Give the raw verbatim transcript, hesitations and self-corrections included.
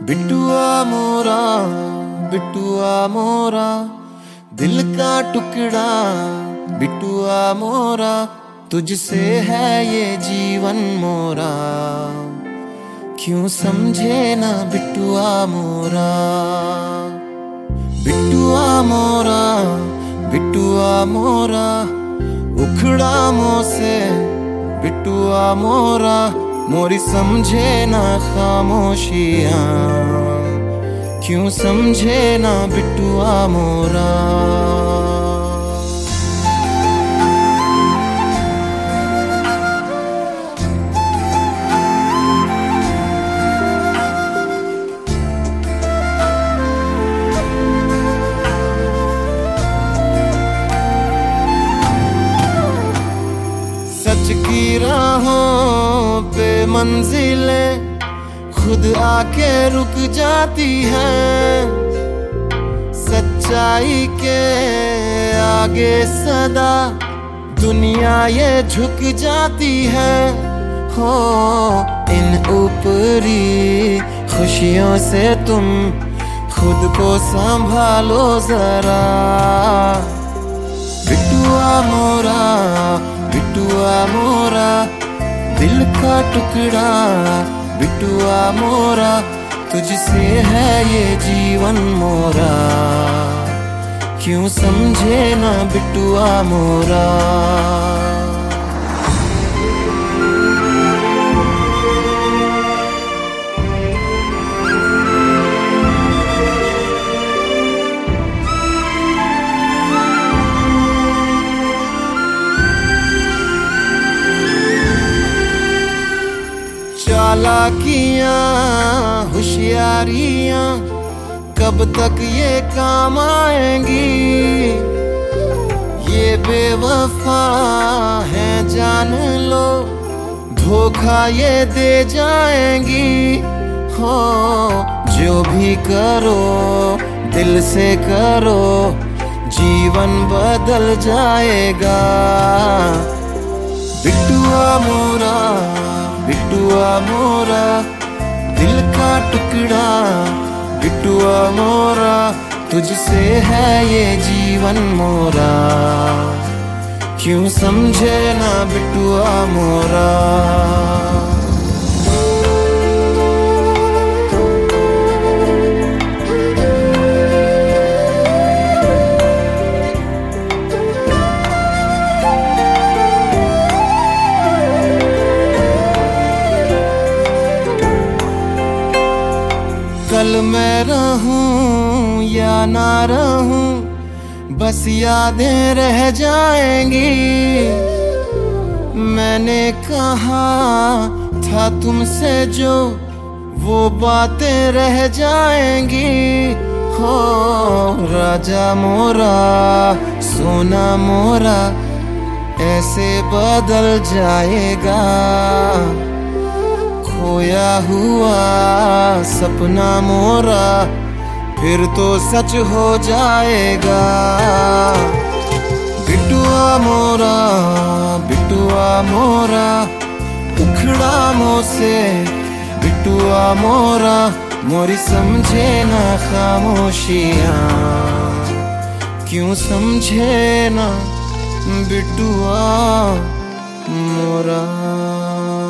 बिटुआ मोरा बिटुआ मोरा दिल का टुकड़ा, बिटुआ मोरा तुझसे है ये जीवन मोरा, क्यों समझे ना बिटुआ मोरा। बिटुआ मोरा बिटुआ मोरा उखड़ा मुँह से, बिटुआ मोरा मोरी समझे ना खामोशियाँ, क्यों समझे ना बिटुआ मोरा। सच की राहों पे मंजिलें खुद आके रुक जाती हैं, सच्चाई के आगे सदा दुनिया ये झुक जाती है। हो इन ऊपरी खुशियों से तुम खुद को संभालो जरा। बिटुआ मोरा बिटुआ मोरा दिल का टुकड़ा, बिटुआ मोरा तुझसे है ये जीवन मोरा, क्यों समझे ना बिटुआ मोरा। चालाकियाँ होशियारियाँ कब तक ये काम आएंगी, ये बेवफा है जान लो, धोखा ये दे जाएंगी। हो जो भी करो दिल से करो, जीवन बदल जाएगा। बिटुआ मोरा बिटुआ मोरा दिल का टुकड़ा, बिटुआ मोरा तुझसे है ये जीवन मोरा, क्यों समझे ना बिटुआ मोरा। कल मैं रहूं या ना रहूं, बस यादें रह जाएंगी। मैंने कहा था तुमसे जो, वो बातें रह जाएंगी। हो राजा मोरा सोना मोरा ऐसे बदल जाएगा, खोया हुआ सपना मोरा फिर तो सच हो जाएगा। बिटुआ मोरा बिटुआ मोरा उखड़ा मुँह से, बिटुआ मोरा मोरी समझे ना खामोशियाँ, क्यों समझे ना बिटुआ मोरा।